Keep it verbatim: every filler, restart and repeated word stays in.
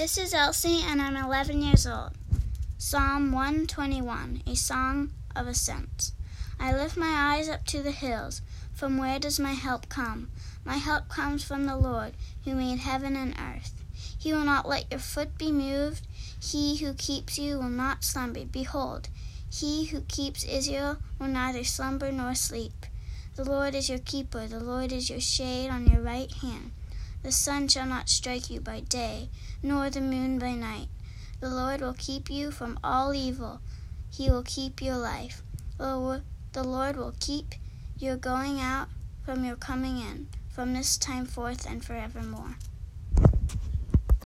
This is Elsie, and I'm eleven years old. Psalm one twenty-one, a song of ascent. I lift my eyes up to the hills. From where does my help come? My help comes from the Lord, who made heaven and earth. He will not let your foot be moved. He who keeps you will not slumber. Behold, he who keeps Israel will neither slumber nor sleep. The Lord is your keeper. The Lord is your shade on your right hand. The sun shall not strike you by day, nor the moon by night. The Lord will keep you from all evil. He will keep your life. The Lord will keep your going out from your coming in, from this time forth and forevermore.